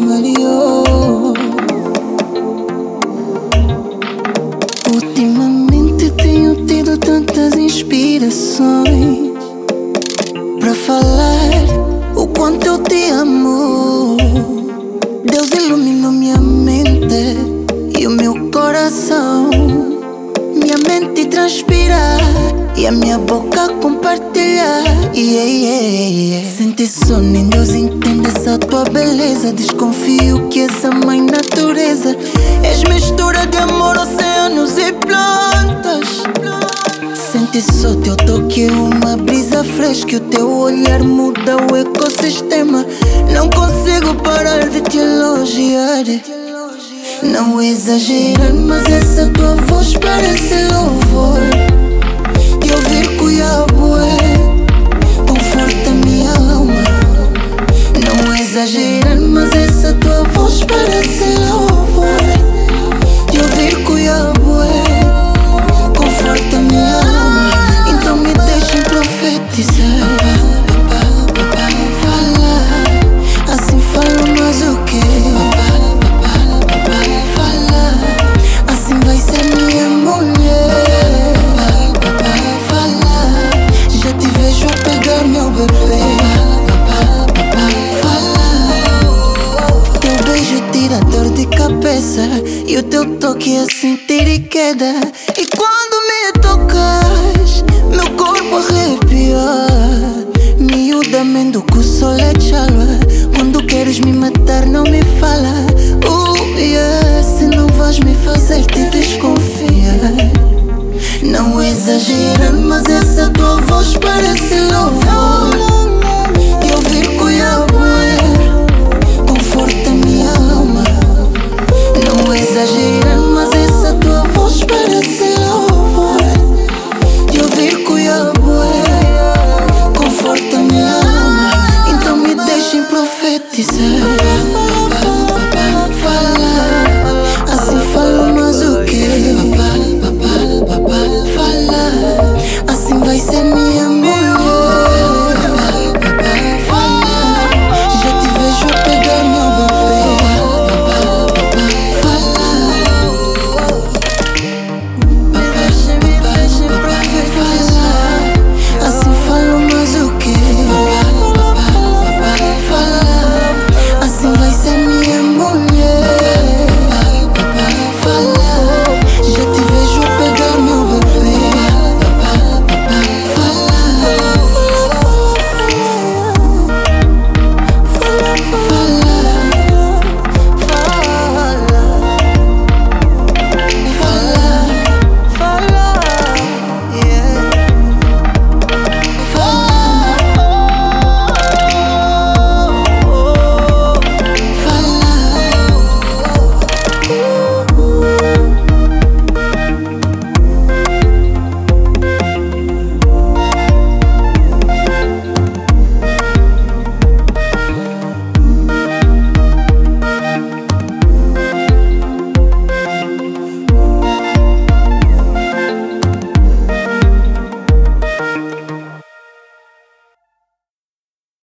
Mario. Ultimamente tenho tido tantas inspirações para falar o quanto eu te amo. Deus iluminou minha mente e o meu coração. Minha mente transpira e a minha boca compartilha. Sente sono, nem Deus entende essa tua beleza. Desconfio que és a mãe natureza. És mistura de amor, oceanos e plantas. Sente só teu toque, uma brisa fresca. O teu olhar muda o ecossistema. Não consigo parar de te elogiar. Não exagerar, mas essa tua voz parece louvor. De ouvir Cuiabué conforta minha alma. Não exagerar, mas essa tua voz parece louvor. De ouvir Cuiabué conforta minha alma. Então me deixem profetizar. Fala, assim falo mais o quê? Vai ser minha mulher. Fala, já te vejo a pegar meu bebê. Fala, teu beijo tira dor de cabeça e o teu toque é sentir e queda. E quando me tocas, meu corpo arrepia. Miudamente o que o sol é chalva. Quando queres me matar, não me fala. Se não vais me fazer te desconfiar. Não exagera, mas essa tua voz parece louvor. De ouvir Cuiabué conforta minha alma. Não exagera, mas essa tua voz parece louvor. De ouvir Cuiabué conforta minha alma. Então me deixem profetizar.